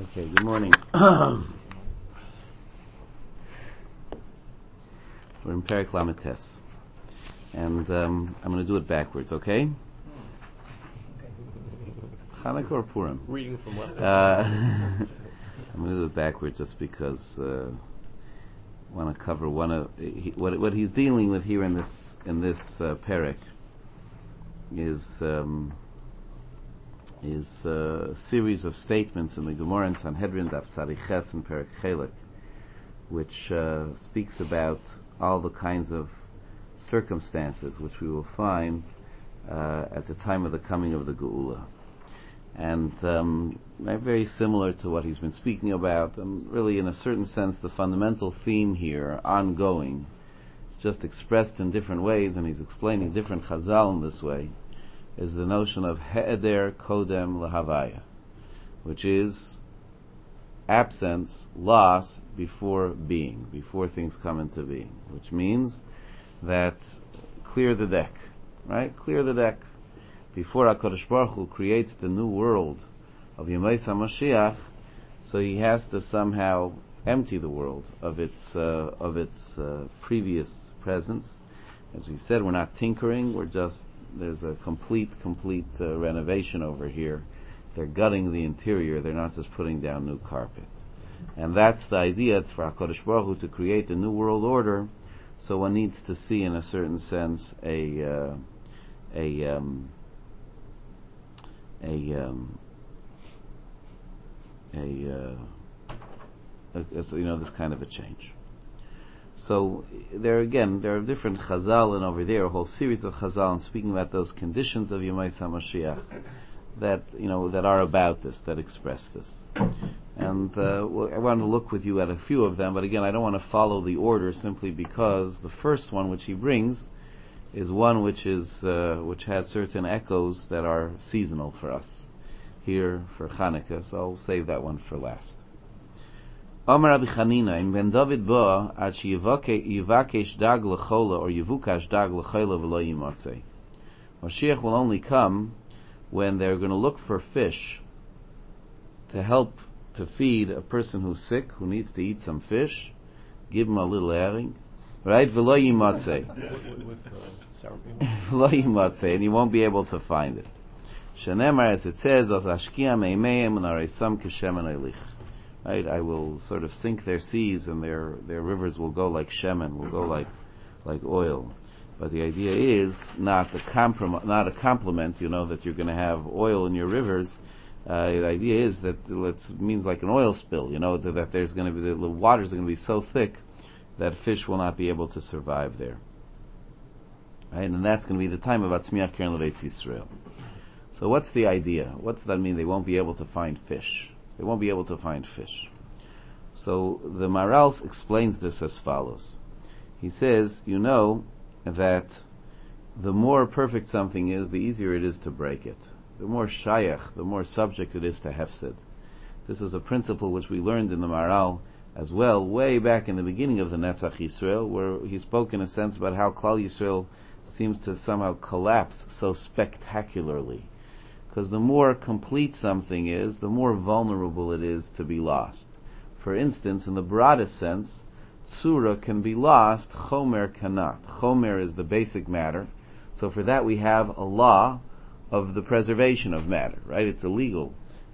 Okay, good morning. We're in Perek Lamed Tes, and I'm going to do it backwards, okay? Chanukah or Purim? Reading from left. I'm going to do it backwards just because I want to cover one of what he's dealing with here in this Perek is a series of statements in the Gemara in Sanhedrin, Daf Sariches and Perek Chelek, which speaks about all the kinds of circumstances which we will find at the time of the coming of the Geula. And they're very similar to what he's been speaking about, and really in a certain sense the fundamental theme here, ongoing, just expressed in different ways, and he's explaining different chazal in this way, is the notion of he'eder kodem lehavaya, which is absence, loss, before being, before things come into being, which means that clear the deck, right? Clear the deck. Before HaKadosh Baruch Hu creates the new world of Yemei HaMashiach, so he has to somehow empty the world of its previous presence. As we said, we're not tinkering, there's a complete renovation over here. They're gutting the interior, they're not just putting down new carpet. And that's the idea. It's for HaKadosh Baruch Hu to create the new world order, so one needs to see in a certain sense this kind of a change. So there are different chazal, and over there a whole series of chazal, and speaking about those conditions of Yemei HaMashiach that are about this, that express this. And I want to look with you at a few of them, but again, I don't want to follow the order simply because the first one which he brings is one which has certain echoes that are seasonal for us here for Chanukah, so I'll save that one for last. Amar Rabbi Chanina, in Ben David ba ad yivakesh dag lechola or yivukash dag lechola v'lo yimatzei. Mashiach will only come when they're going to look for fish to help to feed a person who's sick, who needs to eat some fish. Give him a little herring, right? V'lo yimatzei. V'lo yimatzei, and you won't be able to find it. Shenemar, as it says, as ashkia meimeim unareisam keshemen eilich. Right, I will sort of sink their seas, and their rivers will go like shemen, will go like oil. But the idea is not a compliment, that you're going to have oil in your rivers. The idea is that it means like an oil spill, that there's going to be the waters are going to be so thick that fish will not be able to survive there. Right, and that's going to be the time of Atzmiach Keren Leveis Yisrael. So what's the idea? What does that mean? They won't be able to find fish. They won't be able to find fish. So the Maharal explains this as follows. He says, that the more perfect something is, the easier it is to break it. The more shayach, the more subject it is to hefsid. This is a principle which we learned in the Maharal as well, way back in the beginning of the Netzach Yisrael, where he spoke in a sense about how Klal Yisrael seems to somehow collapse so spectacularly. Because the more complete something is, the more vulnerable it is to be lost. For instance, in the broadest sense, Tzura can be lost, Chomer cannot. Chomer is the basic matter, so for that we have a law of the preservation of matter, right? It's illegal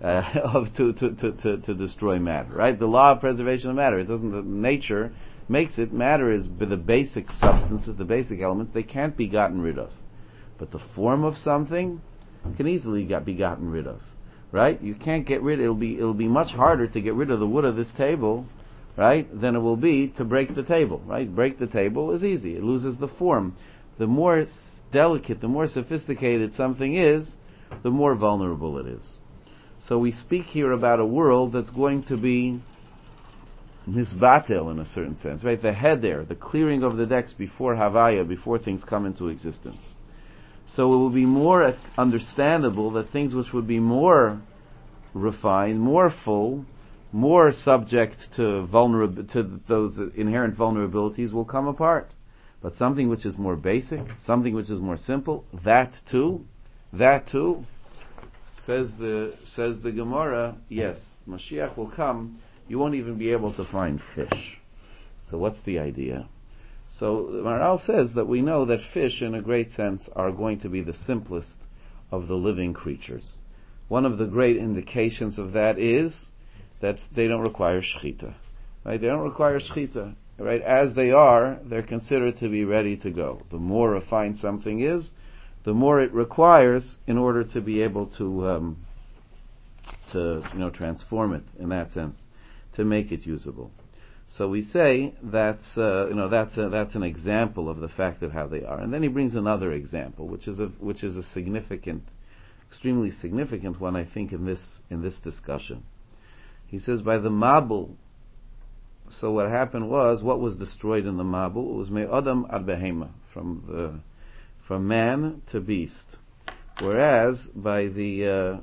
to destroy matter, right? The law of preservation of matter. Nature makes it, matter is the basic substances, the basic elements, they can't be gotten rid of. But the form of something can easily be gotten rid of, right? You can't get rid. It'll be much harder to get rid of the wood of this table, right, than it will be to break the table, right? Break the table is easy. It loses the form. The more delicate, the more sophisticated something is, the more vulnerable it is. So we speak here about a world that's going to be nisbatel in a certain sense, right? The header, the clearing of the decks before Havaya, before things come into existence. So it will be more understandable that things which would be more refined, more full, more subject to those inherent vulnerabilities will come apart. But something which is more basic, something which is more simple, that too, Says the Gemara, yes, Mashiach will come, you won't even be able to find fish. So what's the idea? So Maharal says that we know that fish, in a great sense, are going to be the simplest of the living creatures. One of the great indications of that is that they don't require shechita. Right? They don't require shechita. Right? As they are, they're considered to be ready to go. The more refined something is, the more it requires in order to be able to transform it in that sense, to make it usable. So we say that's an example of the fact of how they are. And then he brings another example, which is a significant, extremely significant one, I think, in this discussion. He says by the Mabul. So what happened was, what was destroyed in the Mabul? It was me'adam ad behema, from man to beast. Whereas by the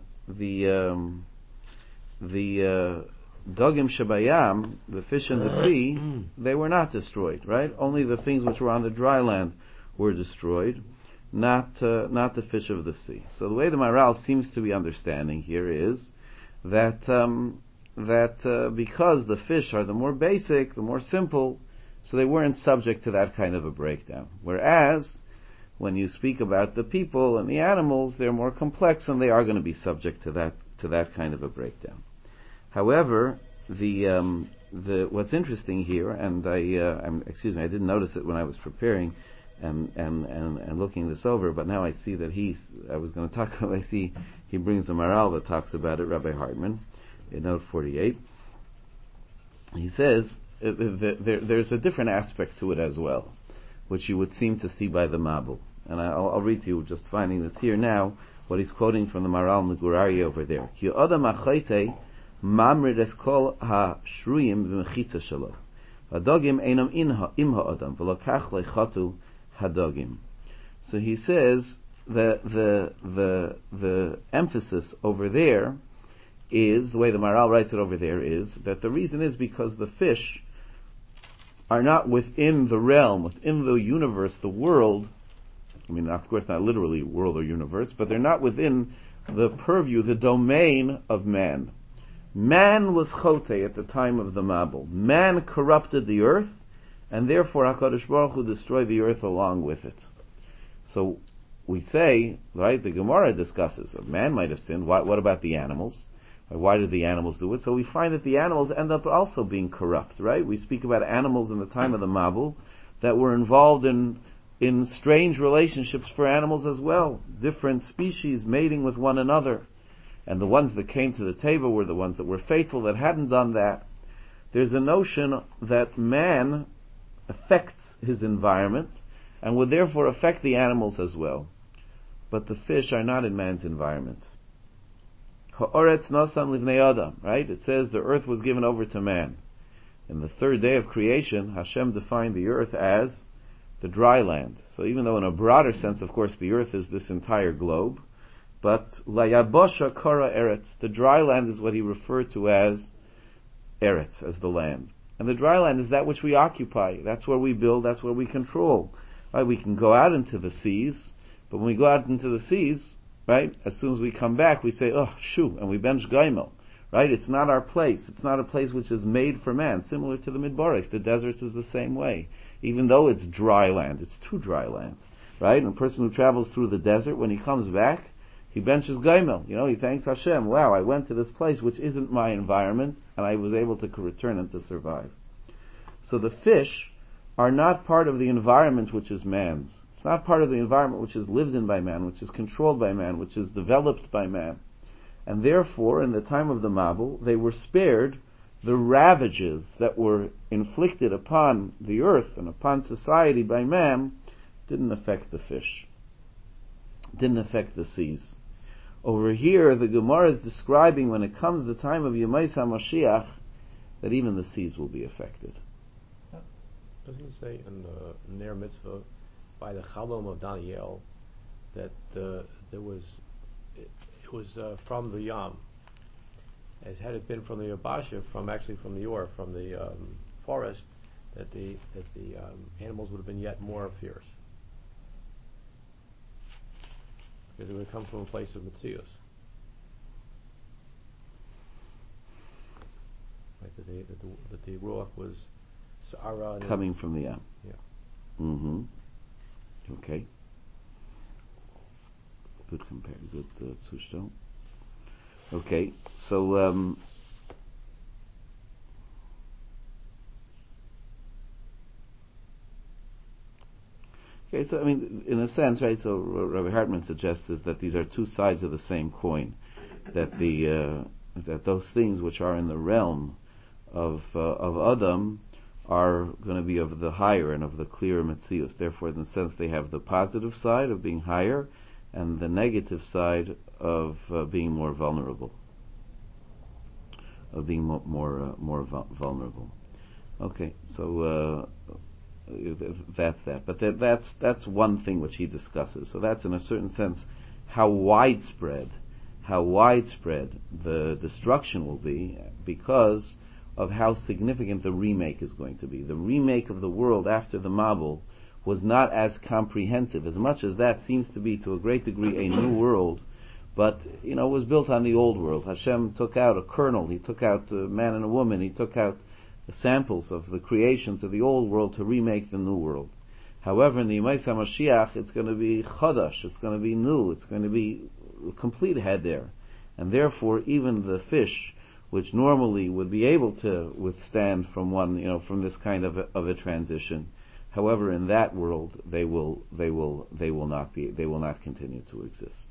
Dogim Shabayam, the fish in the sea, they were not destroyed, right? Only the things which were on the dry land were destroyed, not the fish of the sea. So the way the Maharal seems to be understanding here is that because the fish are the more basic, the more simple, so they weren't subject to that kind of a breakdown. Whereas when you speak about the people and the animals, they're more complex and they are going to be subject to that kind of a breakdown. However, what's interesting here, and I didn't notice it when I was preparing and looking this over, but now I see that I see he brings the Maharal that talks about it, Rabbi Hartman, in note 48. He says there's a different aspect to it as well, which you would seem to see by the Mabul. And I'll read to you, just finding this here now, what he's quoting from the Maharal Megurari over there. Ki adam achaitei mamrid es kol ha-shruyim v'mechitza shelo. Hadogim einam im ha'adam, v'lokach leichatu hadogim. So he says that the emphasis over there is, the way the Maharal writes it over there is, that the reason is because the fish are not within the realm, within the universe, the world. I mean, of course, not literally world or universe, but they're not within the purview, the domain of man. Man was chote at the time of the Mabul. Man corrupted the earth, and therefore HaKadosh Baruch Hu destroyed the earth along with it. So we say, right, the Gemara discusses, man might have sinned, what about the animals? Why did the animals do it? So we find that the animals end up also being corrupt, right? We speak about animals in the time of the Mabul that were involved in strange relationships for animals as well. Different species mating with one another. And the ones that came to the table were the ones that were faithful, that hadn't done that. There's a notion that man affects his environment and would therefore affect the animals as well. But the fish are not in man's environment. Ha'oretz nasam livnei adam, right? It says the earth was given over to man. In the third day of creation, Hashem defined the earth as the dry land. So even though in a broader sense, of course, the earth is this entire globe, but layabosha kara eretz, the dry land is what he referred to as eretz, as the land. And the dry land is that which we occupy. That's where we build, that's where we control. Right? We can go out into the seas, but when we go out into the seas, right, as soon as we come back, we say, oh, shoo, and we bench gaimel. Right? It's not our place. It's not a place which is made for man, similar to the Midbaris. The deserts is the same way. Even though it's dry land, it's too dry land. Right? And a person who travels through the desert, when he comes back, he benches gaimel. He thanks Hashem. Wow, I went to this place which isn't my environment, and I was able to return and to survive. So the fish are not part of the environment which is man's. It's not part of the environment which is lived in by man, which is controlled by man, which is developed by man. And therefore, in the time of the Mabul, they were spared the ravages that were inflicted upon the earth and upon society by man. Didn't affect the fish. Didn't affect the seas. Over here, the Gemara is describing when it comes the time of Yemais HaMashiach, that even the seas will be affected. Doesn't it say in the Ner Mitzvah, by the Chalom of Daniel, that it was from the Yam, as had it been from the Yabasha, from the Yor, from the forest, that the animals would have been yet more fierce, because it would have come from a place of Metzius. that the ruach was sa'ara coming from the Yam. Yeah. Mm-hmm. Okay. Good Zustand. Okay, so okay, so I mean, in a sense, right? So Rabbi Hartman suggests is that these are two sides of the same coin. That that those things which are in the realm of Adam are going to be of the higher and of the clearer Metzius. Therefore, in a sense, they have the positive side of being higher, and the negative side of being more vulnerable. Of being more vulnerable. Okay, so that's that. But that's one thing which he discusses. So that's in a certain sense how widespread the destruction will be because of how significant the remake is going to be. The remake of the world after the Mabul was not as comprehensive, as much as that seems to be to a great degree a new world, but it was built on the old world. Hashem took out a kernel, he took out a man and a woman, he took out the samples of the creations of the old world to remake the new world. However, in the Yemais HaMashiach, it's going to be chadash, it's going to be new, it's going to be complete heder, and therefore even the fish, which normally would be able to withstand from this kind of a transition, however, in that world they will not continue to exist.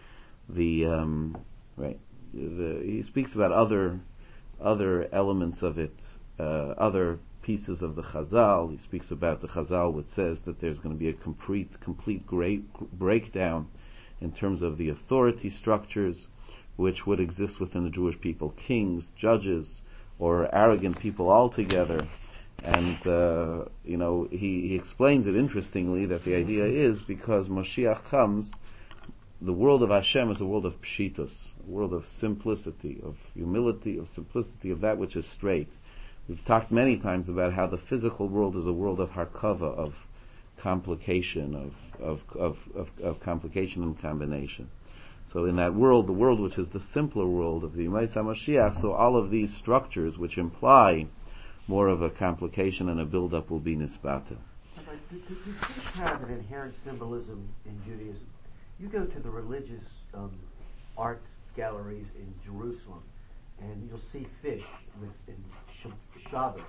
He speaks about other elements of it, other pieces of the Chazal. He speaks about the Chazal, which says that there's going to be a complete great breakdown in terms of the authority structures which would exist within the Jewish people, kings, judges, or arrogant people altogether. And he explains it interestingly that the idea is because Mashiach comes, the world of Hashem is a world of pshitus, a world of simplicity, of humility, of simplicity, of that which is straight. We've talked many times about how the physical world is a world of harkava, of complication, of complication and combination. So in that world, the world which is the simpler world of the Yemais HaMashiach, so all of these structures which imply more of a complication and a build-up will be nisbata. Does fish have an inherent symbolism in Judaism? You go to the religious art galleries in Jerusalem, and you'll see fish in Shabbos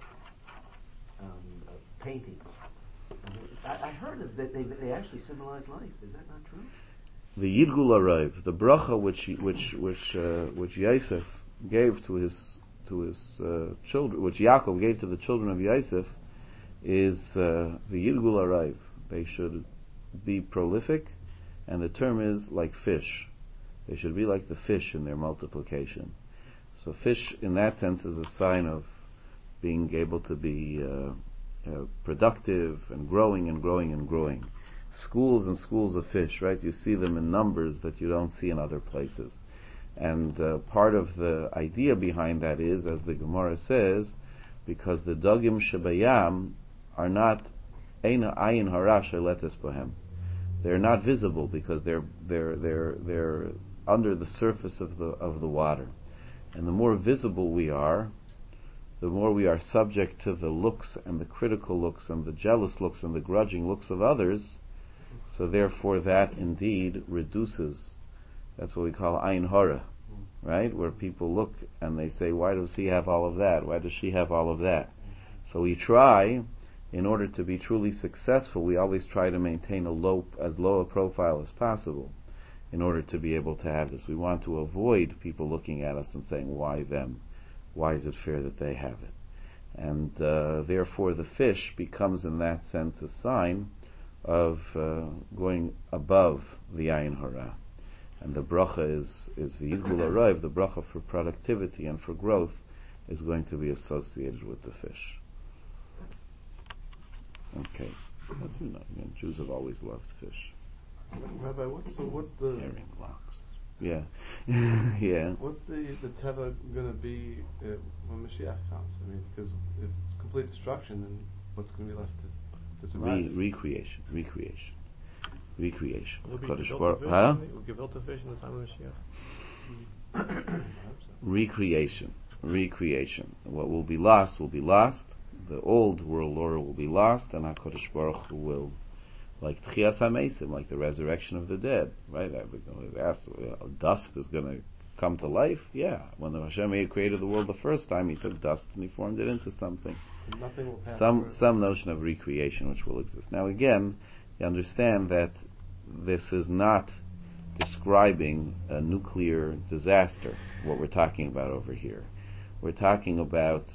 paintings. I heard that they actually symbolize life. Is that not true? The Yidgul Arayv, the bracha which Yosef gave to his children, which Yaakov gave to the children of Yosef, is the Yidgul Arayv. They should be prolific, and the term is like fish. They should be like the fish in their multiplication. So fish, in that sense, is a sign of being able to be productive and growing and growing and growing. Schools and schools of fish, right? You see them in numbers that you don't see in other places. And part of the idea behind that is, as the Gemara says, because the dagim shebayam are not eina ayin hara sheletes bohem. They're not visible because they're under the surface of the water. And the more visible we are, the more we are subject to the looks and the critical looks and the jealous looks and the grudging looks of others. So therefore that indeed reduces, that's what we call ayin hara, right? Where people look and they say, why does he have all of that? Why does she have all of that? So we try, in order to be truly successful, we always try to maintain as low a profile as possible in order to be able to have this. We want to avoid people looking at us and saying, why them? Why is it fair that they have it? And therefore the fish becomes in that sense a sign of going above the ayin hara. And the bracha is v'yidgul arayv, the bracha for productivity and for growth is going to be associated with the fish. Okay. That's Jews have always loved fish. Rabbi, what's the herring locks? Yeah. Yeah. What's the teva going to be when Mashiach comes? I mean, because if it's complete destruction, then what's going to be left to survive? Recreation. Will be Huh? gefilte fish in the time of Mashiach. Recreation. recreation. What will be lost will be lost. The old world order will be lost, and HaKadosh Baruch Hu will, like Tchias HaMeisim, like the resurrection of the dead, right? I've asked, dust is going to come to life? Yeah. When the Hashem created the world the first time, He took dust and He formed it into something. Nothing will pass Some notion of recreation which will exist. Now again, you understand that this is not describing a nuclear disaster, what we're talking about over here. We're talking about,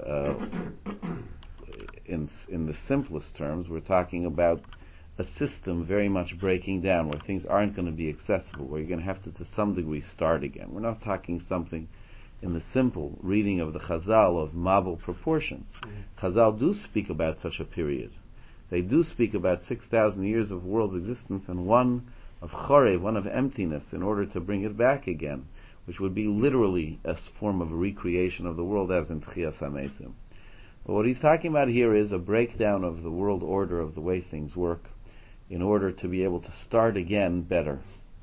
in the simplest terms, we're talking about a system very much breaking down, where things aren't going to be accessible, where you're going to have to some degree, start again. We're not talking something in the simple reading of the Chazal of Mabul proportions. Chazal do speak about such a period. They do speak about 6,000 years of world's existence and one of chorev, one of emptiness, in order to bring it back again, which would be literally a form of a recreation of the world as in Tchias HaMeisim. But what he's talking about here is a breakdown of the world order, of the way things work, in order to be able to start again better.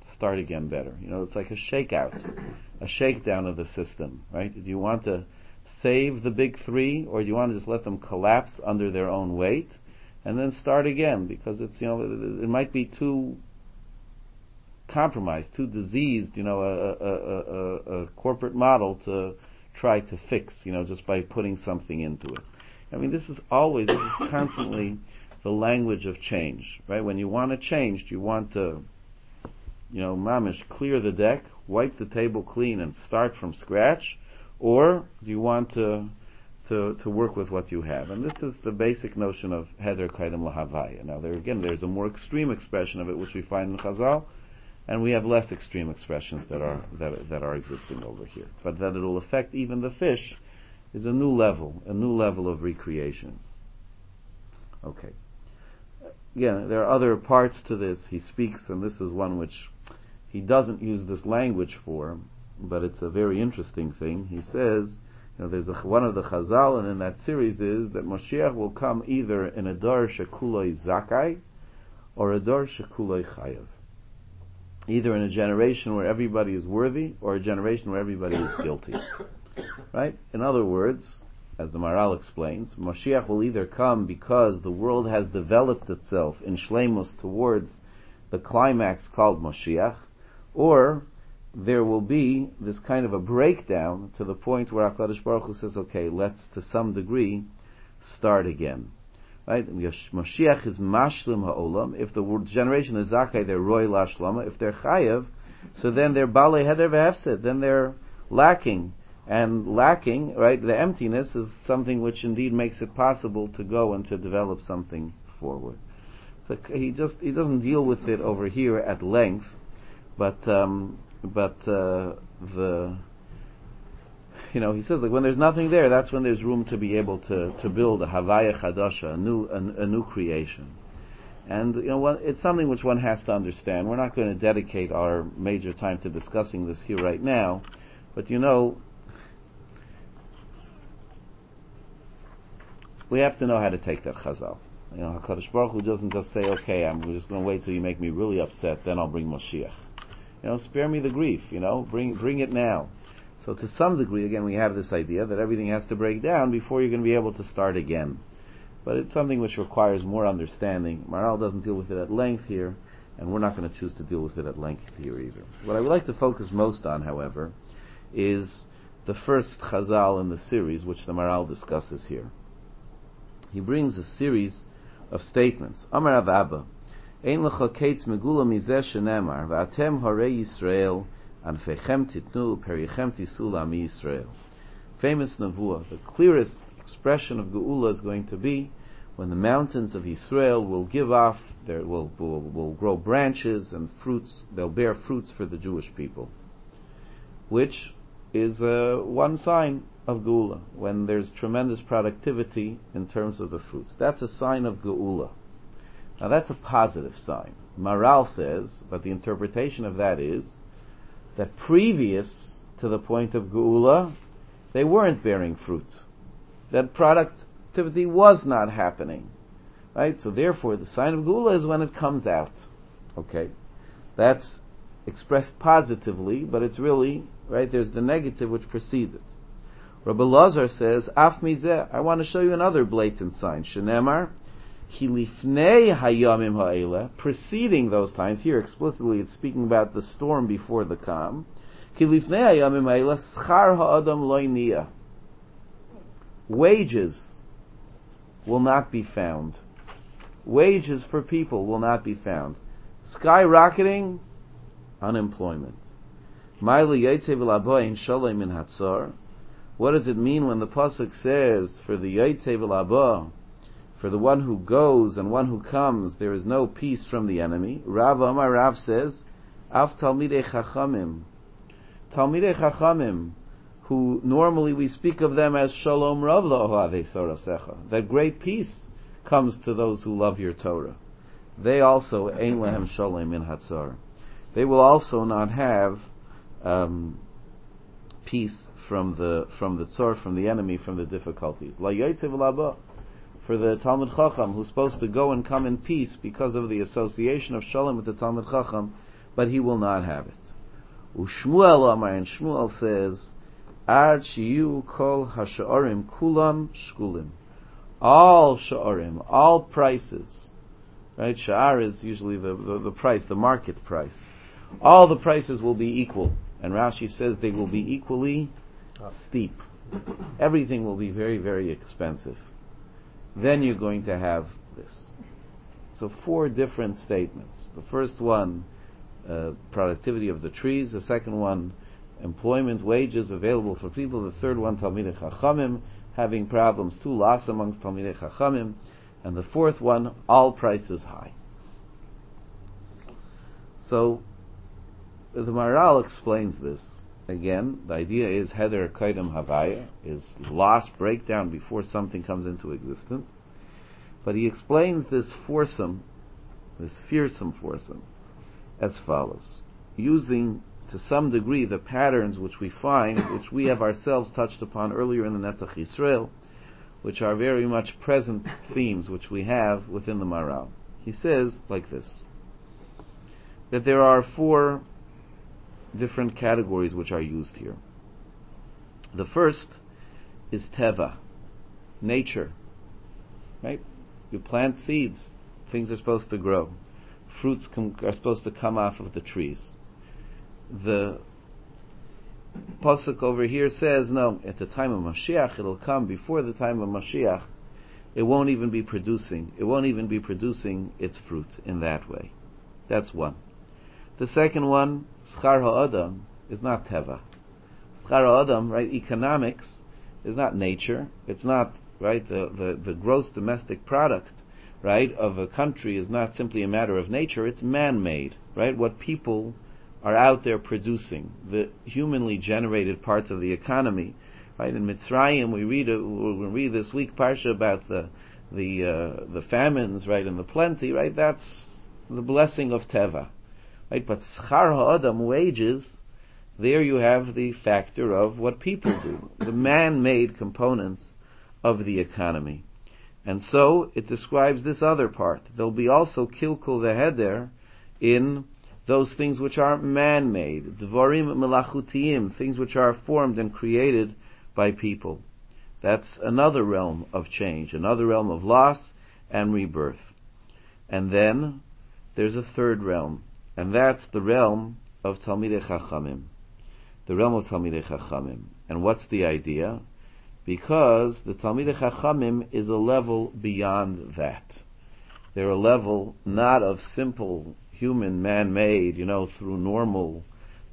It's like a shakedown of the system, right? Do you want to save the big three, or do you want to just let them collapse under their own weight and then start again? Because it's, it might be too compromised, too diseased, a corporate model to try to fix, just by putting something into it. This is constantly the language of change, right? When you want to change, do you want to, mamish, clear the deck, wipe the table clean and start from scratch, or do you want to work with what you have? And this is the basic notion of Heder Kaidem Lahavaya. Now there's a more extreme expression of it which we find in Chazal, and we have less extreme expressions that are existing over here. But that it'll affect even the fish is a new level of recreation. Okay. Again, there are other parts to this. He speaks, and this is one which he doesn't use this language for, but it's a very interesting thing. He says, there's one of the Chazal, and in that series is that Moshiach will come either in a Dor Shekuloi Zakai or a Dor Shekuloi Chayav. Either in a generation where everybody is worthy or a generation where everybody is guilty. Right? In other words, as the Maharal explains, Moshiach will either come because the world has developed itself in shleimus towards the climax called Moshiach, or there will be this kind of a breakdown to the point where HaKadosh Baruch Hu says, okay, let's to some degree start again. Right? Moshiach is mashlim ha'olam. If the generation is zakai, they're roy lashlama. If they're chayav, so then they're balei heder v'hefsed. Then they're lacking. And lacking, right, the emptiness is something which indeed makes it possible to go and to develop something forward. So he doesn't deal with it over here at length, but he says, like, when there's nothing there, that's when there's room to be able to build a Havaya Chadasha, a new creation. And it's something which one has to understand. We're not going to dedicate our major time to discussing this here right now, but we have to know how to take that Chazal. HaKadosh Baruch Hu doesn't just say, okay, I'm just going to wait till you make me really upset, then I'll bring Moshiach. Spare me the grief, bring it now. So to some degree, again, we have this idea that everything has to break down before you're going to be able to start again. But it's something which requires more understanding. Maharal doesn't deal with it at length here, and we're not going to choose to deal with it at length here either. What I would like to focus most on, however, is the first Chazal in the series, which the Maharal discusses here. He brings a series of statements. Amar Rav Abba, Ein lecha ketz megula mizeh shenemar, v'atem harei Yisrael, anfechem titnu, perichem tisu la'ami Yisrael. Famous Nevuah, the clearest expression of Geula is going to be when the mountains of Yisrael will give off, will grow branches and fruits, they'll bear fruits for the Jewish people. Which is one sign of Geula, when there's tremendous productivity in terms of the fruits. That's a sign of Geula. Now that's a positive sign. Maharal says, but the interpretation of that is that previous to the point of Geula, they weren't bearing fruit. That productivity was not happening. Right? So therefore, the sign of Geula is when it comes out. Okay? That's expressed positively, but it's really, right, there's the negative which precedes it. Rabbi Lazar says, Af mizeh, I want to show you another blatant sign. Shenemar, ki lifnei hayamim ha'ele, preceding those times. Here explicitly it's speaking about the storm before the calm. Ki lifnei hayamim ha'ele, schar ha'adam lo niyah. Wages will not be found. Wages for people will not be found. Skyrocketing unemployment. What does it mean when the pasuk says for the Yotze v'laba, for the one who goes and one who comes, there is no peace from the enemy? Rav Amar Rav says, Af Talmidei Chachamim, who normally we speak of them as Shalom Rav La'ohavei Sorasecha, that great peace comes to those who love your Torah. They also Ein Lehem Shalom Min Hatzar. They will also not have peace from the tzor, from the enemy, from the difficulties. La Yotze v'laba, for the Talmid Chacham, who's supposed to go and come in peace because of the association of Shalom with the Talmid Chacham, but he will not have it. Ushmuel Amar, and Shmuel says, Ad shiyu kol hasha'arim kulam shkulim. All sha'arim, all prices, right? Sha'ar is usually the price, the market price. All the prices will be equal. And Rashi says they will be equally steep. Everything will be very, very expensive. Then you're going to have this. So 4 different statements. The first one, productivity of the trees. The second one, employment, wages available for people. The third one, Talmidei Chachamim, having problems too, loss amongst Talmidei Chachamim. And the fourth one, all prices high. So, the Maharal explains this. Again, the idea is Heder Kaidem Havaya, is loss, breakdown before something comes into existence. But he explains this fearsome foursome, as follows. Using, to some degree, the patterns which we find, which we have ourselves touched upon earlier in the Netzach Yisrael, which are very much present themes which we have within the Maharal. He says, like this, that there are 4 different categories which are used here. The first is teva, nature. Right? You plant seeds, things are supposed to grow. Fruits are supposed to come off of the trees. The pasuk over here says, no, at the time of Mashiach, it'll come before the time of Mashiach. It won't even be producing its fruit in that way. That's one. The second one, Schar Ha'adam, is not Teva. Schar Ha'adam, right, economics, is not nature. It's not, right, the gross domestic product, right, of a country is not simply a matter of nature, it's man-made, right, what people are out there producing, the humanly generated parts of the economy, right. In Mitzrayim, we read this week Parsha about the famines, right, and the plenty, right, that's the blessing of Teva. Right, but schar ha'adam, wages, there you have the factor of what people do, the man-made components of the economy. And so it describes this other part. There'll be also kilkul veheder in those things which are man-made, dvarim melachutiyim, things which are formed and created by people. That's another realm of change, another realm of loss and rebirth. And then there's a third realm, and that's the realm of Talmidei Chachamim. The realm of Talmidei Chachamim. And what's the idea? Because the Talmidei Chachamim is a level beyond that. They're a level not of simple human man-made, through normal,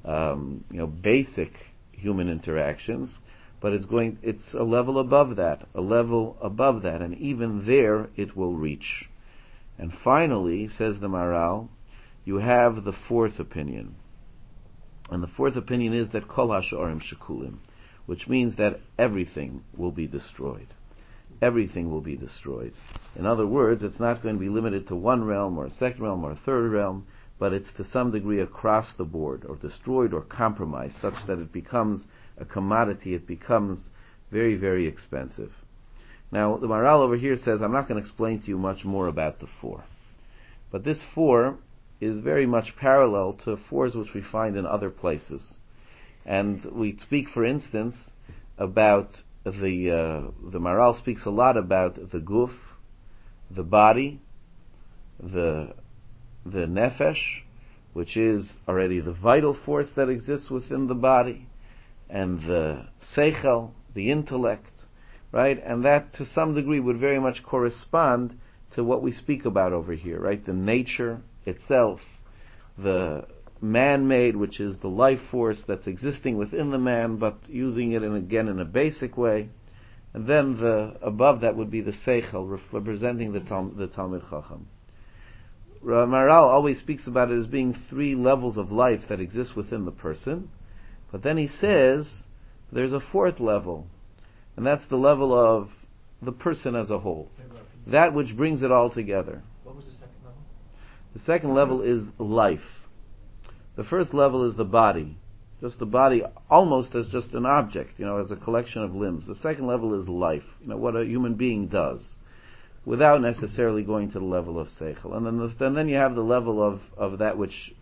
basic human interactions, but it's a level above that, and even there it will reach. And finally, says the Maharal, you have the fourth opinion. And the fourth opinion is that kol hash'arim shekulim, which means that everything will be destroyed. Everything will be destroyed. In other words, it's not going to be limited to one realm or a second realm or a third realm, but it's to some degree across the board, or destroyed or compromised, such that it becomes a commodity, it becomes very, very expensive. Now, the Maharal over here says, I'm not going to explain to you much more about the 4. But this 4 is very much parallel to 4s which we find in other places. And we speak, for instance, about the Maharal speaks a lot about the guf, the body, the nefesh, which is already the vital force that exists within the body, and the seichel, the intellect, right? And that to some degree would very much correspond to what we speak about over here, right? The nature itself, the man-made, which is the life force that's existing within the man, but using it in a basic way. And then above that would be the seichel, representing the Talmid Chacham. Maharal always speaks about it as being three levels of life that exist within the person, but then he says there's a fourth level, and that's the level of the person as a whole, that which brings it all together. What was the second level? The second level is life. The first level is the body, just the body almost as just an object, as a collection of limbs. The second level is life, what a human being does, without necessarily going to the level of seichel. And then you have the level of that which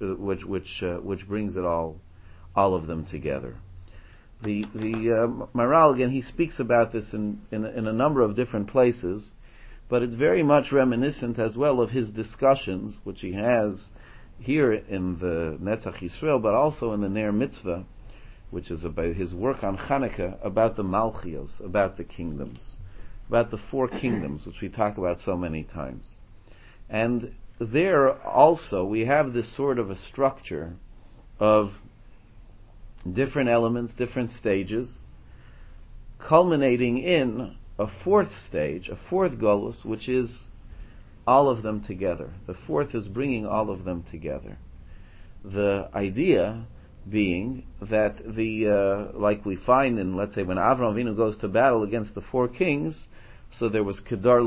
brings it all of them together. The Maharal, again, he speaks about this in a number of different places, but it's very much reminiscent as well of his discussions, which he has here in the Netzach Yisrael, but also in the Ner Mitzvah, which is about his work on Chanukah, about the Malchios, about the kingdoms, about the four kingdoms, which we talk about so many times. And there also we have this sort of a structure of different elements, different stages, culminating in a fourth stage, a fourth golus, which is all of them together. The fourth is bringing all of them together. The idea being that like we find in, let's say, when Avraham Avinu goes to battle against the four kings, so there was Kedar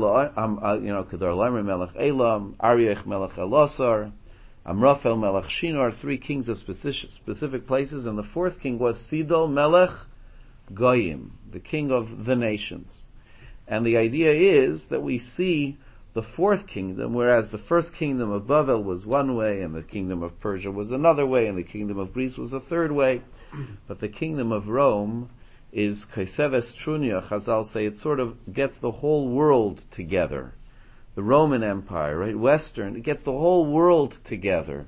Lamer Melech Elam, Aryech Melech Elosar, Amraphel Melech Shinar, three kings of specific places, and the fourth king was Sidol Melech Goyim, the king of the nations. And the idea is that we see the fourth kingdom, whereas the first kingdom of Bavel was one way, and the kingdom of Persia was another way, and the kingdom of Greece was a third way, but the kingdom of Rome is Kaiseves Trunia, Chazal say, it sort of gets the whole world together. The Roman Empire, right, Western, it gets the whole world together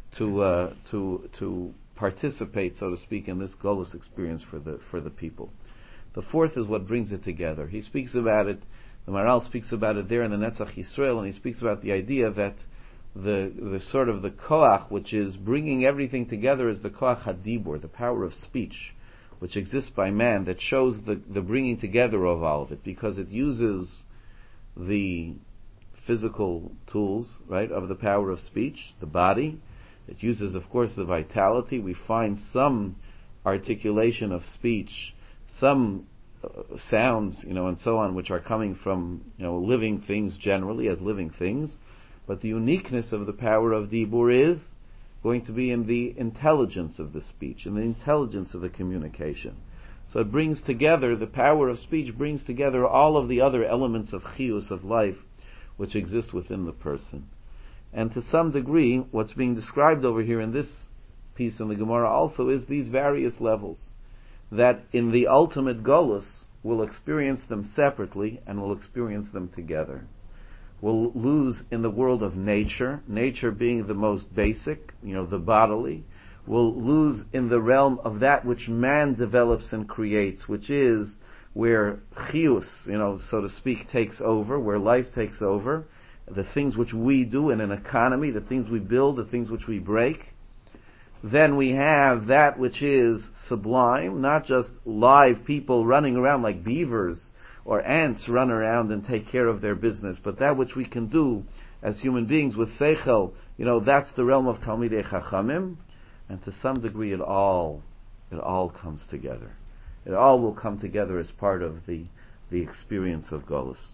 to participate, so to speak, in this Golus experience for the people. The fourth is what brings it together. He speaks about it, the Maharal speaks about it there in the Netzach Yisrael, and he speaks about the idea that the sort of the koach, which is bringing everything together, is the koach hadibur, the power of speech, which exists by man, that shows the bringing together of all of it, because it uses the physical tools, right, of the power of speech, the body. It uses, of course, the vitality. We find some articulation of speech, some sounds, and so on, which are coming from, living things generally as living things. But the uniqueness of the power of Dibur is going to be in the intelligence of the speech, in the intelligence of the communication. So it brings together, the power of speech brings together all of the other elements of chiyus, of life, which exist within the person. And to some degree, what's being described over here in this piece in the Gemara also is these various levels, that in the ultimate golus we'll experience them separately and we'll experience them together. We'll lose in the world of nature being the most basic, the bodily. We'll lose in the realm of that which man develops and creates, which is where chiyus, so to speak, takes over, where life takes over, the things which we do in an economy, the things we build, the things which we break. Then we have that which is sublime, not just live people running around like beavers or ants run around and take care of their business, but that which we can do as human beings with seichel, that's the realm of Talmidei Chachamim, and to some degree it all comes together. It all will come together as part of the experience of Golus.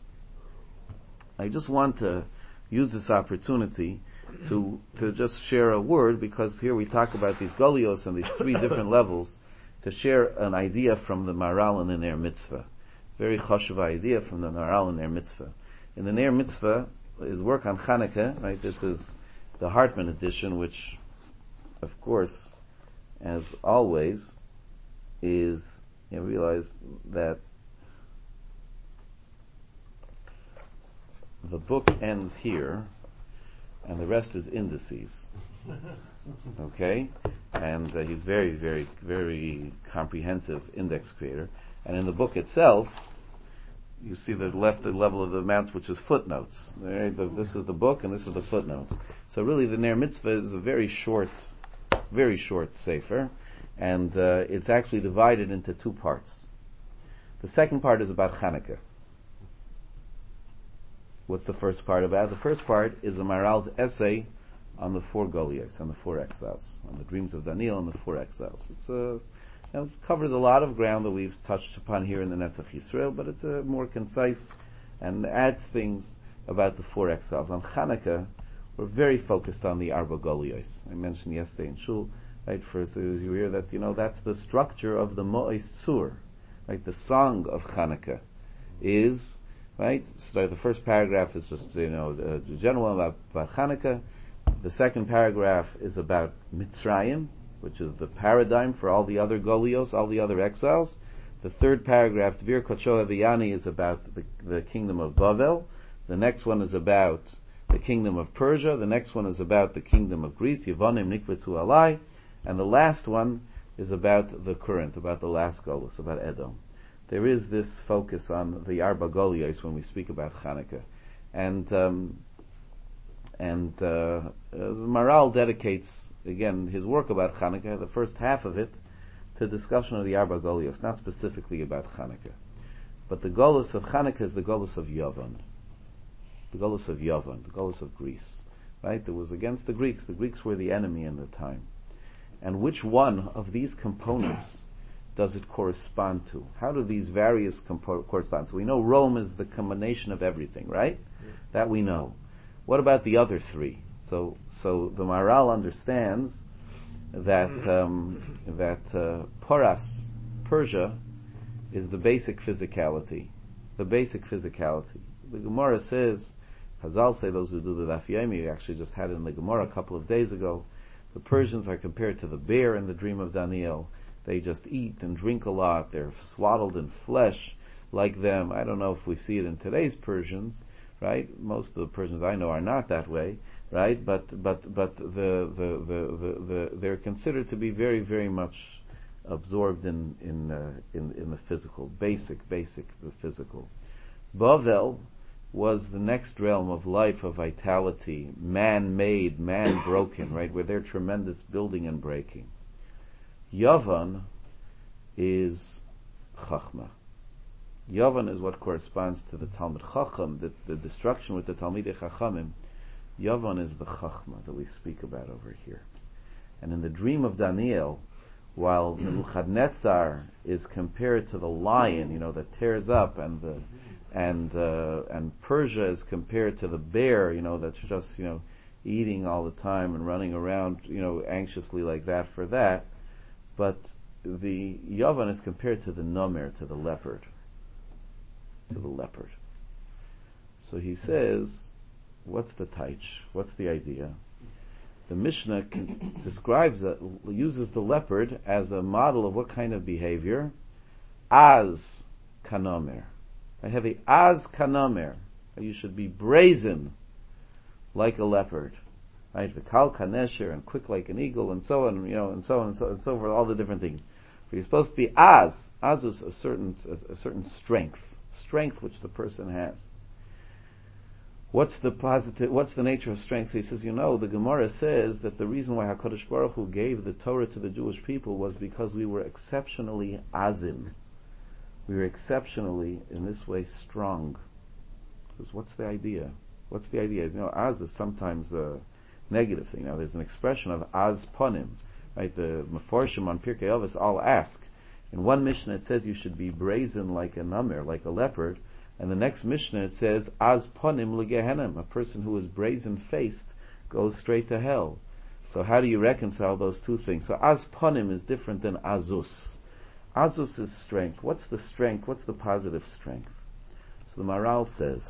I just want to use this opportunity to just share a word, because here we talk about these Golios and these three different levels, to share an idea from the Maharal in the Ner Mitzvah. Very chashuv idea from the Maharal in Ner Mitzvah. In the Ner Mitzvah, his work on Chanukah, right, this is the Hartman edition, which, of course, as always, is you realize that the book ends here, and the rest is indices. Okay? And he's very, very, very comprehensive index creator. And in the book itself, you see the level of the amounts, which is footnotes. Right? This is the book, and this is the footnotes. So really, the Ner Mitzvah is a very short sefer, and it's actually divided into two parts. The second part is about Hanukkah. What's the first part about? The first part is the Maharal's essay on the 4 Golios, on the 4 exiles, on the dreams of Daniel and the 4 exiles. It covers a lot of ground that we've touched upon here in the Netzach Yisrael, but it's more concise and adds things about the 4 exiles. On Hanukkah, we're very focused on the Arba Golios. I mentioned yesterday in Shul, right? First, you hear that that's the structure of the Mo'ez Sur, right? The song of Hanukkah is. Right? So the first paragraph is just, the general about Hanukkah. The second paragraph is about Mitzrayim, which is the paradigm for all the other Golios, all the other exiles. The third paragraph, Dvir Kocho Aviyani, is about the kingdom of Bavel. The next one is about the kingdom of Persia. The next one is about the kingdom of Greece, Yevonim Nikvetzu Alai. And the last one is about the current, about the last Golos, about Edom. There is this focus on the Arba Golios when we speak about Hanukkah, and Maharal dedicates again his work about Hanukkah, the first half of it, to discussion of the Arba Golios, not specifically about Hanukkah, but the Golos of Hanukkah is the Golos of Yavon, the Golos of Yavon, the Golos of Greece, right? It was against the Greeks. The Greeks were the enemy in the time, and which one of these components does it correspond to? How do these various correspond? So we know Rome is the combination of everything, right? Yeah. That we know. What about the other 3? So the Maharal understands that Poras, Persia, is the basic physicality. The basic physicality. The Gemara says, Chazal say, those who do the Daf Yomi, we actually just had it in the Gemara a couple of days ago, the Persians are compared to the bear in the dream of Daniel. They just eat and drink a lot. They're swaddled in flesh like them. I don't know if we see it in today's Persians, right? Most of the Persians I know are not that way, right? But they're considered to be very, very much absorbed in the physical, basic the physical. Bavel was the next realm of life, of vitality, man-made, man-broken, right? Where they're tremendous building and breaking. Yavan is Chachma. Yavan is what corresponds to the Talmud Chacham, the destruction with the Talmidei Chachamim. Yavan is the Chachma that we speak about over here. And in the dream of Daniel, while Nebuchadnezzar is compared to the lion, that tears up, and Persia is compared to the bear, that's just eating all the time and running around, anxiously like that for that. But the Yavan is compared to the Nomer, to the leopard. So he says, what's the taich? What's the idea? The Mishnah uses the leopard as a model of what kind of behavior? Az kanomer. I have a az kanomer. You should be brazen like a leopard. Right? V'kal kanesher, and quick like an eagle, and so on, and so on and so forth, all the different things. But you're supposed to be az. Az is a certain strength which the person has. What's the nature of strength? So he says, the Gemara says that the reason why HaKadosh Baruch Hu gave the Torah to the Jewish people was because we were exceptionally azim. We were exceptionally, in this way, strong. He says, what's the idea? What's the idea? Az is sometimes a negative thing. Now, there's an expression of az ponim, right? The Meforshim on Pirkei Avos all ask. In one Mishnah it says you should be brazen like a namer, like a leopard, and the next Mishnah it says az ponim legehenim, a person who is brazen-faced goes straight to hell. So how do you reconcile those two things? So az ponim is different than azus. Azus is strength. What's the strength? What's the positive strength? So the Maharal says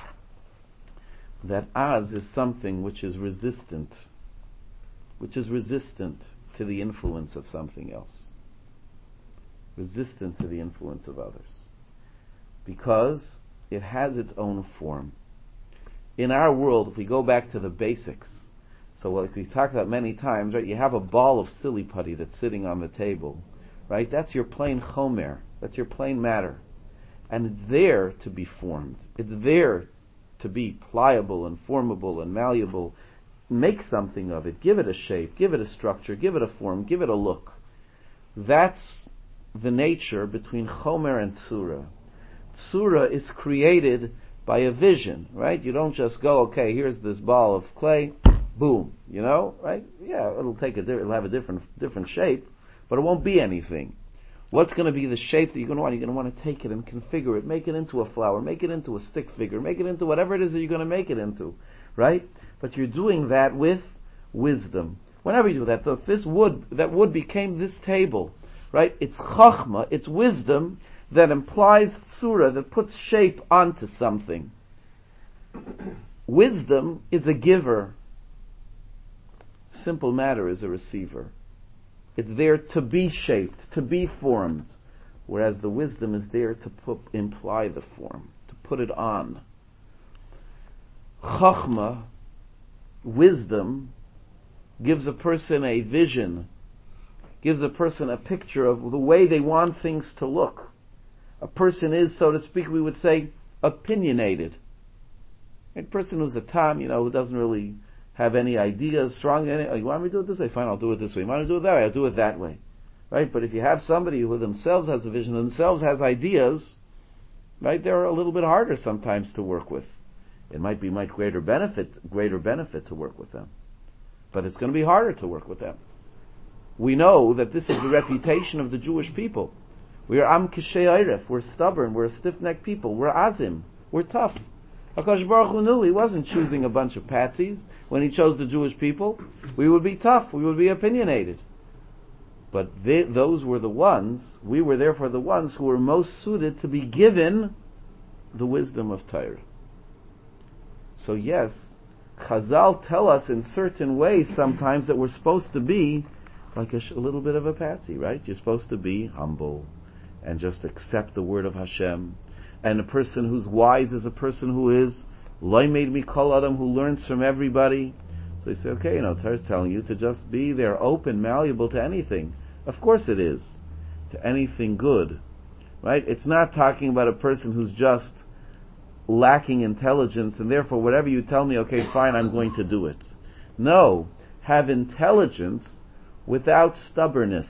that az is something which is resistant to the influence of something else. resistant to the influence of others. Because it has its own form. In our world, if we go back to the basics, so like we've talked about many times, right, you have a ball of silly putty that's sitting on the table, right? That's your plain chomer, that's your plain matter. And it's there to be formed. It's there to be pliable and formable and malleable. Make something of it, give it a shape, give it a structure, give it a form, give it a look. That's the nature between chomer and tzura. Tzura is created by a vision, right? You don't just go, okay, here's this ball of clay, boom, right? Yeah, it'll have a different shape, but it won't be anything. What's going to be the shape that you're going to want? You're going to want to take it and configure it, make it into a flower, make it into a stick figure, make it into whatever it is that you're going to make it into, right? But you're doing that with wisdom. Whenever you do that, that wood became this table, right? It's chachma, it's wisdom that implies tzura, that puts shape onto something. Wisdom is a giver. Simple matter is a receiver. It's there to be shaped, to be formed, whereas the wisdom is there to imply the form, to put it on. Chachma, wisdom, gives a person a vision, gives a person a picture of the way they want things to look. A person is, so to speak, we would say, opinionated. A person who's a tam, who doesn't really have any ideas, strong, you want me to do it this way? Fine, I'll do it this way. You want me to do it that way? I'll do it that way. Right? But if you have somebody who themselves has a vision, themselves has ideas, right, they're a little bit harder sometimes to work with. It might be much greater benefit to work with them. But it's going to be harder to work with them. We know that this is the reputation of the Jewish people. We are am kishei eiref. We're stubborn. We're a stiff-necked people. We're azim. We're tough. HaKadosh Baruch Hu knew He wasn't choosing a bunch of patsies when He chose the Jewish people. We would be tough. We would be opinionated. But those were the ones, we were therefore the ones who were most suited to be given the wisdom of Torah. So yes, Chazal tell us in certain ways sometimes that we're supposed to be like a little bit of a patsy, right? You're supposed to be humble and just accept the word of Hashem. And a person who's wise is a person who is loy made mikol adam, who learns from everybody. So you say, okay, Torah's telling you to just be there, open, malleable to anything. Of course it is. To anything good. Right? It's not talking about a person who's just lacking intelligence and therefore whatever you tell me, okay, fine, I'm going to do it. No. Have intelligence without stubbornness.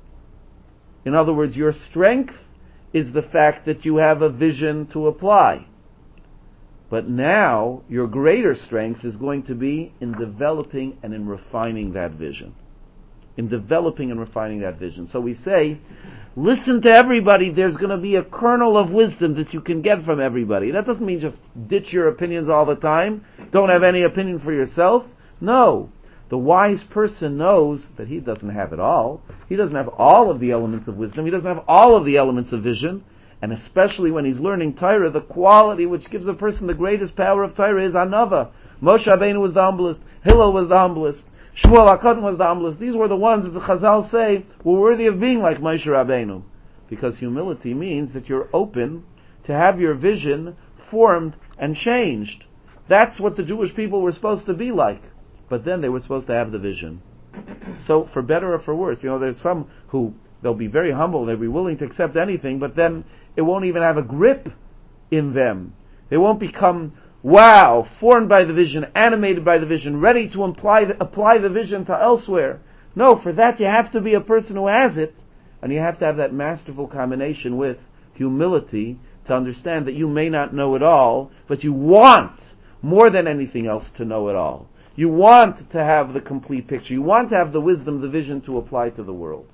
In other words, your strength is the fact that you have a vision to apply. But now, your greater strength is going to be in developing and in refining that vision. In developing and refining that vision. So we say, listen to everybody, there's going to be a kernel of wisdom that you can get from everybody. That doesn't mean just ditch your opinions all the time, don't have any opinion for yourself. No. The wise person knows that he doesn't have it all. He doesn't have all of the elements of wisdom. He doesn't have all of the elements of vision. And especially when he's learning Torah, the quality which gives a person the greatest power of Torah is anava. Moshe Rabbeinu was the humblest. Hillel was the humblest. Shmuel HaKohen was the humblest. These were the ones that the Chazal say were worthy of being like Moshe Rabbeinu. Because humility means that you're open to have your vision formed and changed. That's what the Jewish people were supposed to be like. But then they were supposed to have the vision. So, for better or for worse, there's some who, they'll be very humble, they'll be willing to accept anything, but then it won't even have a grip in them. They won't become, formed by the vision, animated by the vision, ready to apply the vision to elsewhere. No, for that you have to be a person who has it, and you have to have that masterful combination with humility to understand that you may not know it all, but you want, more than anything else, to know it all. You want to have the complete picture. You want to have the wisdom, the vision to apply to the world.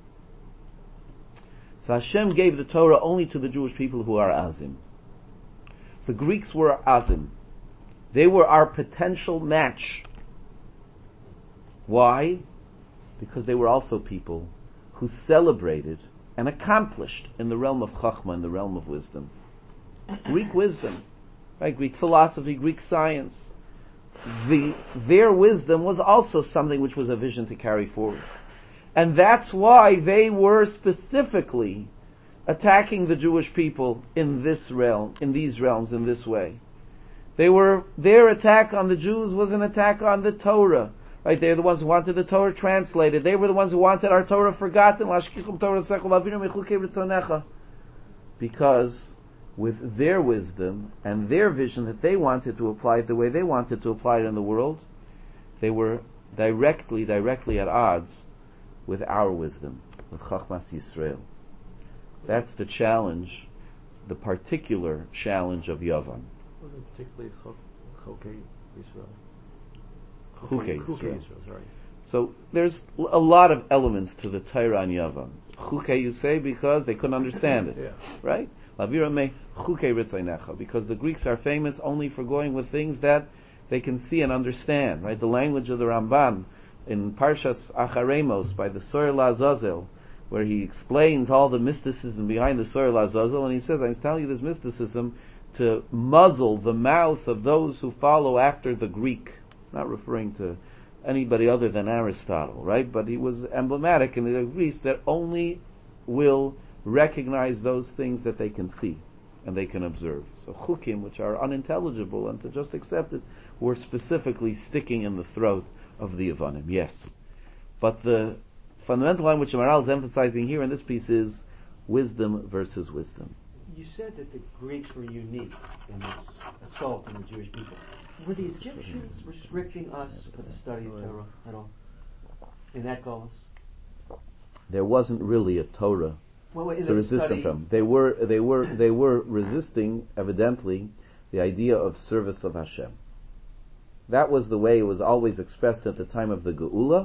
So Hashem gave the Torah only to the Jewish people who are Azim. The Greeks were Azim. They were our potential match. Why? Because they were also people who celebrated and accomplished in the realm of Chachma, in the realm of wisdom. Greek wisdom, right? Greek philosophy, Greek science. Their wisdom was also something which was a vision to carry forward. And that's why they were specifically attacking the Jewish people in this realm, in these realms, in this way. Their attack on the Jews was an attack on the Torah. Right? They're the ones who wanted the Torah translated. They were the ones who wanted our Torah forgotten. Because with their wisdom and their vision that they wanted to apply it the way they wanted to apply it in the world, they were directly at odds with our wisdom, with Chachmas Yisrael. That's the challenge, the particular challenge of Yavan. Wasn't particularly Chokei Israel. Chukei Israel, sorry. So there's a lot of elements to the Torah and Yavan. Chukei, you say, because they couldn't understand it, Yeah. right? Lavira me chukei ritzaynecha, because the Greeks are famous only for going with things that they can see and understand, right? The language of the Ramban in Parshas Acharemos by the Soyer Lazazel, where he explains all the mysticism behind the Soyer Lazazel, and he says, I'm telling you this mysticism to muzzle the mouth of those who follow after the Greek, not referring to anybody other than Aristotle, right? But he was emblematic in the Greeks that only will recognize those things that they can see and they can observe. So chukim, which are unintelligible and to just accept it, were specifically sticking in the throat of the Yavanim. Yes. But the fundamental line which Maharal is emphasizing here in this piece is wisdom versus wisdom. You said that the Greeks were unique in this assault on the Jewish people. Were the Egyptians restricting us for the study of Torah at all? In that cause? There wasn't really a Torah to resist them from. They were resisting, evidently, the idea of service of Hashem. That was the way it was always expressed at the time of the Geula,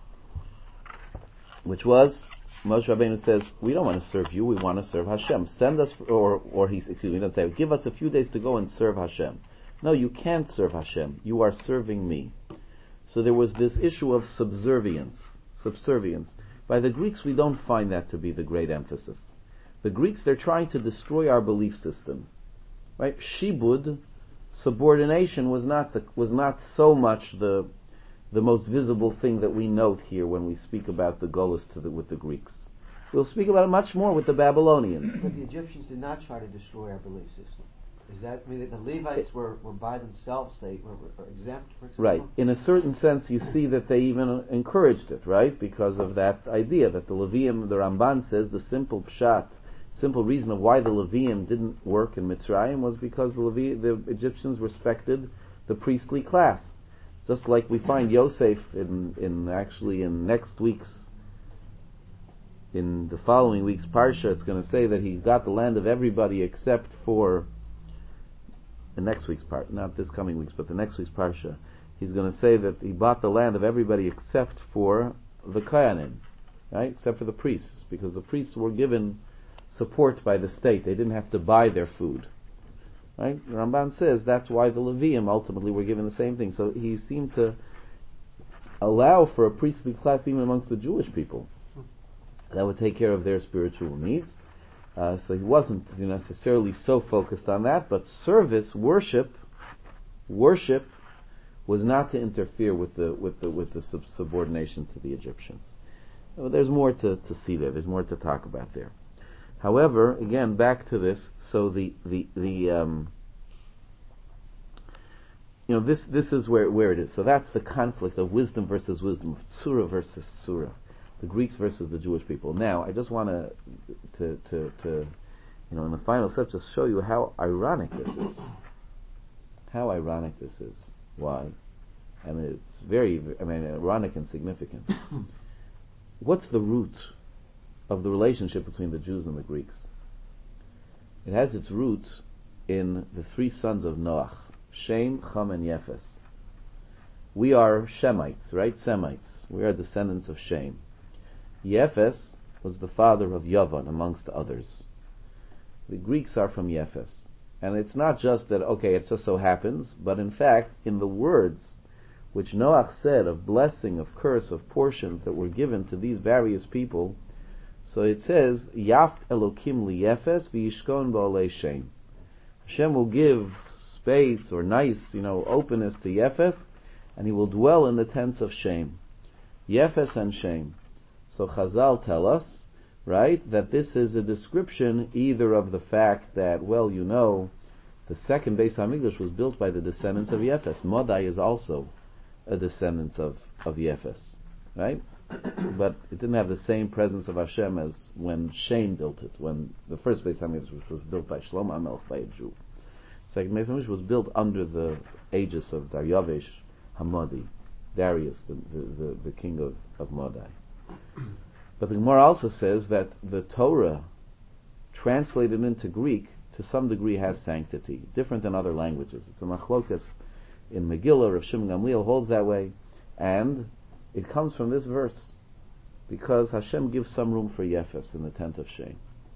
which was, Moshe Rabbeinu says, we don't want to serve you, we want to serve Hashem. Send us, he doesn't say, give us a few days to go and serve Hashem. No, you can't serve Hashem, you are serving me. So there was this issue of subservience. By the Greeks, we don't find that to be the great emphasis. The Greeks, they're trying to destroy our belief system. Right? Shibud, subordination, was not so much the most visible thing that we note here when we speak about the Golos with the Greeks. We'll speak about it much more with the Babylonians. But the Egyptians did not try to destroy our belief system. Is that, I mean, the Levites were by themselves, they were exempt, for example? Right. In a certain sense, you see that they even encouraged it, right? Because of that idea that the Levium, the Ramban says, the simple reason of why the Levium didn't work in Mitzrayim was because the Egyptians respected the priestly class. Just like we find Yosef in the following week's Parsha, it's going to say that he got the land of everybody except for the next week's part, not this coming week's, but the next week's Parsha. He's going to say that he bought the land of everybody except for the Kohanim, right? Except for the priests, because the priests were given support by the state. They didn't have to buy their food. Right? Ramban says that's why the Levium ultimately were given the same thing. So he seemed to allow for a priestly class even amongst the Jewish people that would take care of their spiritual needs. So he wasn't necessarily so focused on that, but service, worship was not to interfere with the subordination to the Egyptians. There's more to see there. There's more to talk about there. However, again, back to this. So this is where it is. So that's the conflict of wisdom versus wisdom, of Tzura versus Tzura, the Greeks versus the Jewish people. Now, I just want to in the final step, just show you how ironic this is. How ironic this is. Why? I mean, it's very, ironic and significant. What's the root of the relationship between the Jews and the Greeks? It has its roots in the three sons of Noach, Shem, Cham, and Yefes. We are Shemites, right? Semites. We are descendants of Shem. Yefes was the father of Yavan, amongst others. The Greeks are from Yefes. And it's not just that, it just so happens, but in fact, in the words which Noach said of blessing, of curse, of portions that were given to these various people, so it says, Yaft Elokim li Yefes v'yishkon ba'olei Shem. Hashem will give space or nice, openness to Yefes, and he will dwell in the tents of Shem. Yefes and Shem. So Chazal tell us, right, that this is a description either of the fact that, well, the second Beis Hamikdash was built by the descendants of Yefes. Modai is also a descendant of Yefes, right? But it didn't have the same presence of Hashem as when Shem built it, when the first Beis Hamikdash was built by Shlomo HaMelech, by a Jew. The second Beis Hamikdash was built under the aegis of Daryavesh Hamadi, Darius, the king of Modai. But the Gemara also says that the Torah, translated into Greek, to some degree has sanctity, different than other languages. It's a machlokas in Megillah. Rav Shimon Gamliel holds that way, and it comes from this verse, because Hashem gives some room for Yefes in the tent of Shem.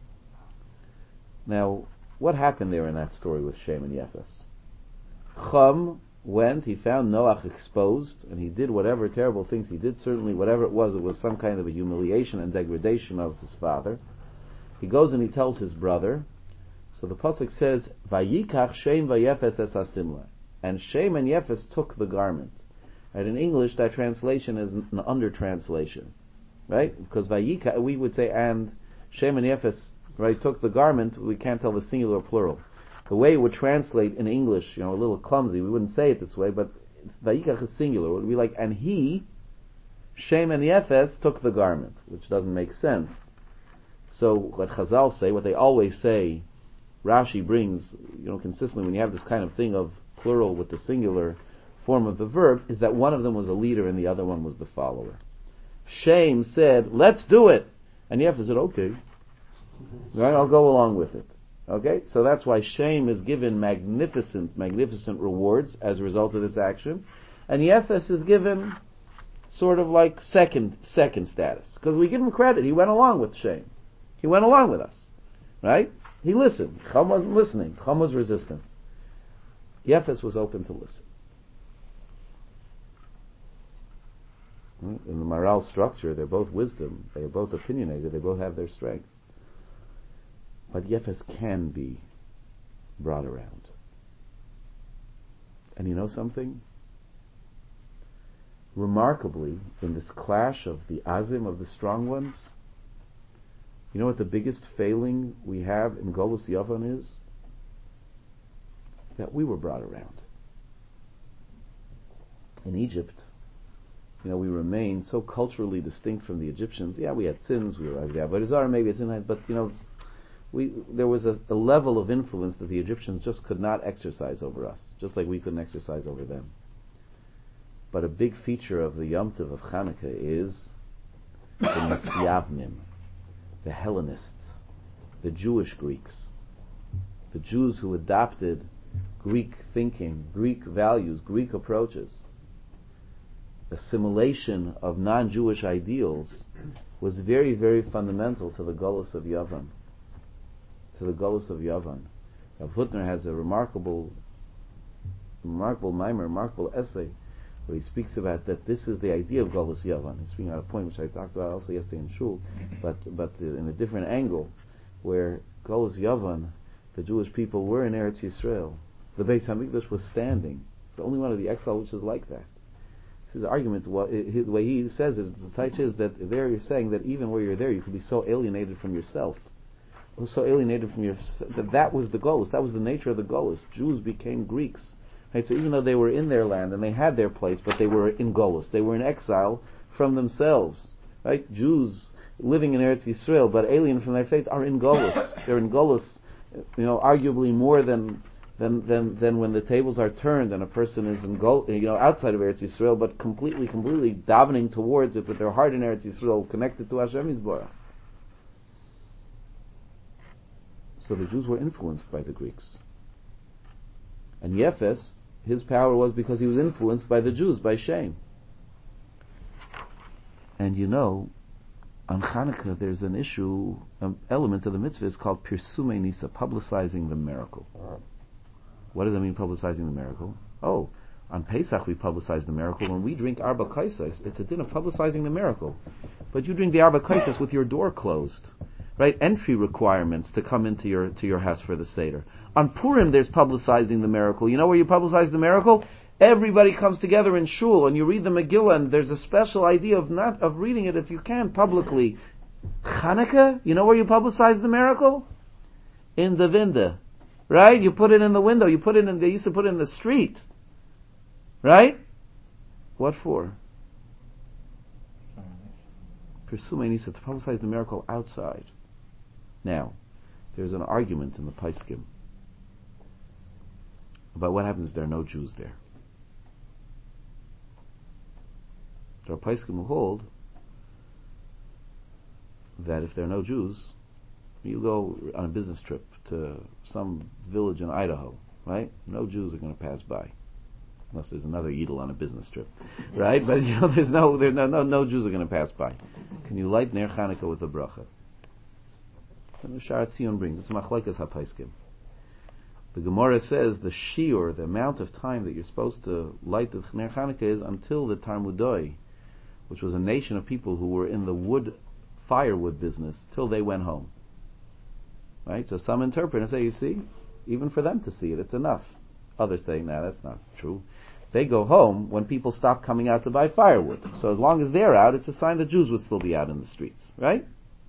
Now, what happened there in that story with Shem and Yefes? Chum went, he found Noach exposed, and he did whatever terrible things he did. Certainly, whatever it was some kind of a humiliation and degradation of his father. He goes and he tells his brother. So the pasuk says, "Vayikach Shem vayefes es hasimla," and Shem and Yefes took the garment. Right? In English, that translation is an under translation, right? Because Vayikach, we would say, and Shem and Yefes, right, took the garment. We can't tell the singular or plural. The way it would translate in English, a little clumsy. We wouldn't say it this way, but Vayikach is singular. It would be like, and he, Shem and Yefes, took the garment, which doesn't make sense. So what Chazal say, what they always say, Rashi brings, consistently when you have this kind of thing of plural with the singular form of the verb, is that one of them was a leader and the other one was the follower. Shem said, "Let's do it," and Yefes said, "Okay, right, I'll go along with it." Okay, so that's why Shem is given magnificent rewards as a result of this action, and Yefes is given sort of like second status, because we give him credit. He went along with Shem. He went along with us, right? He listened. Chum wasn't listening. Chum was resistant. Yefes was open to listen. In the moral structure, they're both wisdom. They are both opinionated. They both have their strength. But Yefes can be brought around. And you know something? Remarkably, in this clash of the Azim, of the strong ones, you know what the biggest failing we have in Golus Yavan is? That we were brought around. In Egypt, we remained so culturally distinct from the Egyptians. Yeah, we had sins, we were Avodah Zarah, maybe it's in that, but there was a level of influence that the Egyptians just could not exercise over us, just like we couldn't exercise over them. But a big feature of the Yom Tov of Chanukah is the Misyavnim, the Hellenists, the Jewish Greeks, the Jews who adopted Greek thinking, Greek values, Greek approaches. Assimilation of non-Jewish ideals was very, very fundamental to the Golus of Yavan. Rav Hutner has a remarkable mimer, remarkable essay, where he speaks about that this is the idea of Golus Yavan. He's speaking at a point which I talked about also yesterday in Shul, but in a different angle, where Golus Yavan, the Jewish people were in Eretz Yisrael. The Beis Hamikdash was standing. It's the only one of the exile which is like that. His argument, the way he says it, the Taich is that there you're saying that even where you're there, you could be so alienated from yourself. So alienated from that was the Golus. That was the nature of the Golus. Jews became Greeks. Right? So even though they were in their land and they had their place, but they were in Golus. They were in exile from themselves. Right? Jews living in Eretz Yisrael, but alien from their faith, are in Golus. They're in Golus, arguably more than when the tables are turned and a person is in outside of Eretz Yisrael, but completely davening towards it with their heart in Eretz Yisrael, connected to Hashem Yisborach. So the Jews were influenced by the Greeks. And Yefes, his power was because he was influenced by the Jews, by Shem. And on Chanukah there's an issue, an element of the mitzvah is called Pirsumei Nisa, publicizing the miracle. What does that mean, publicizing the miracle? Oh, on Pesach we publicize the miracle. When we drink Arba Kaisas, it's a din of publicizing the miracle. But you drink the Arba Kaisas with your door closed. Right? Entry requirements to come into your house for the Seder. On Purim there's publicizing the miracle. You know where you publicize the miracle? Everybody comes together in shul and you read the Megillah, and there's a special idea of reading it if you can publicly, Hanukkah, you know where you publicize the miracle? In the window. Right? You put it in the window. You put it in, they used to put it in the street. Right? What for? Pursue needs to publicize the miracle outside. Now, there's an argument in the Paiskim about what happens if there are no Jews there. There are Paiskim who hold that if there are no Jews, you go on a business trip to some village in Idaho, right? No Jews are going to pass by, unless there's another Yidel on a business trip, right? But there's no Jews are going to pass by. Can you light Ner Chanukah with a bracha? And the Sha'ar Tzion brings it's Machlekes HaPaiskim. The Gemara says the shiur, the amount of time that you're supposed to light the Ner Chanukah is until the Tarmudoi, which was a nation of people who were in the firewood business, till they went home. Right? So some interpret and say, you see, even for them to see it, it's enough. Others say, no, that's not true. They go home when people stop coming out to buy firewood. So as long as they're out, it's a sign that Jews would still be out in the streets. Right?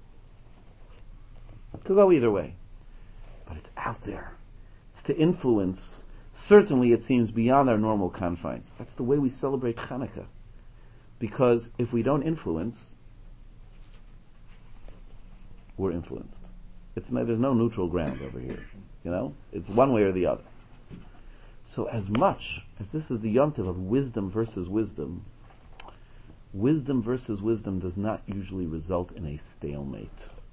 It could go either way. But it's out there. It's to influence. Certainly it seems beyond our normal confines. That's the way we celebrate Hanukkah. Because if we don't influence, we're influenced. There's no neutral ground over here. It's one way or the other. So as much as this is the Yom Tov of wisdom versus wisdom versus wisdom does not usually result in a stalemate.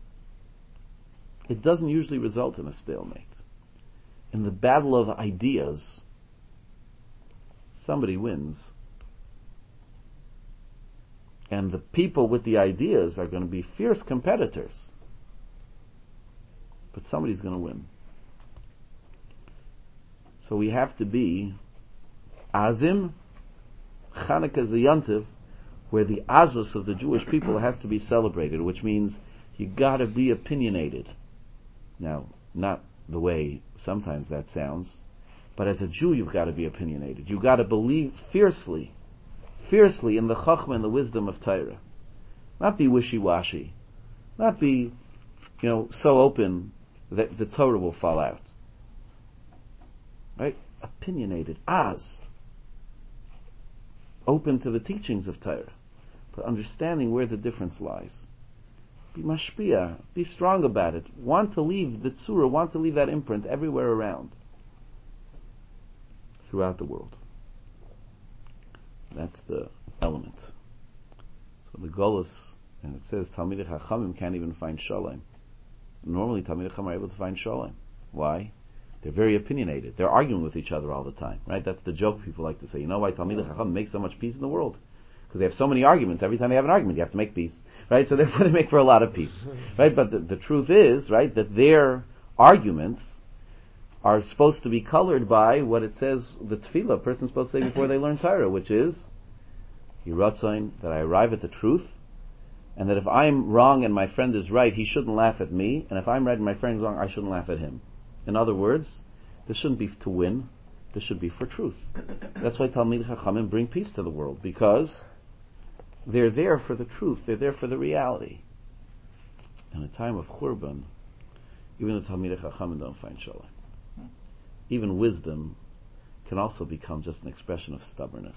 It doesn't usually result in a stalemate. In the battle of ideas, somebody wins. And the people with the ideas are going to be fierce competitors. But somebody's going to win. So we have to be Azim. Chanukah is a Yom Tov where the Azus of the Jewish people has to be celebrated, which means you got to be opinionated. Now, not the way sometimes that sounds, but as a Jew you've got to be opinionated. You've got to believe fiercely in the Chachma and the wisdom of Torah. Not be wishy-washy. Not be, so open that the Torah will fall out. Right? Opinionated. Open to the teachings of Torah. But understanding where the difference lies. Be mashpia. Be strong about it. Want to leave the tzura, want to leave that imprint everywhere around. Throughout the world. That's the element. So the Golus, and it says Talmidei Chachamim can't even find Shalom. Normally Talmidei Chachamim are able to find Shalom. Why? They're very opinionated. They're arguing with each other all the time. Right? That's the joke people like to say. You know why Talmidei Chachamim make so much peace in the world? Because they have so many arguments. Every time they have an argument, you have to make peace. Right? So therefore they make for a lot of peace. Right? But the truth is, right, that their arguments are supposed to be colored by what it says, the tefillah a person's supposed to say before they learn Torah, which is, Yiratzain, that I arrive at the truth, and that if I'm wrong and my friend is right, he shouldn't laugh at me, and if I'm right and my friend is wrong, I shouldn't laugh at him. In other words, this shouldn't be to win, this should be for truth. That's why Talmidei Chachamim bring peace to the world, because they're there for the truth, they're there for the reality. In a time of Churban, even the Talmidei Chachamim don't find Shalom. Even wisdom can also become just an expression of stubbornness.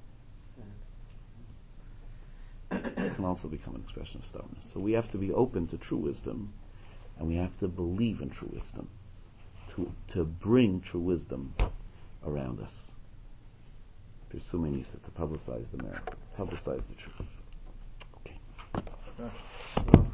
It can also become an expression of stubbornness. So we have to be open to true wisdom, and we have to believe in true wisdom, to bring true wisdom around us. Pursue Nisa, to publicize the miracle, publicize the truth. Okay.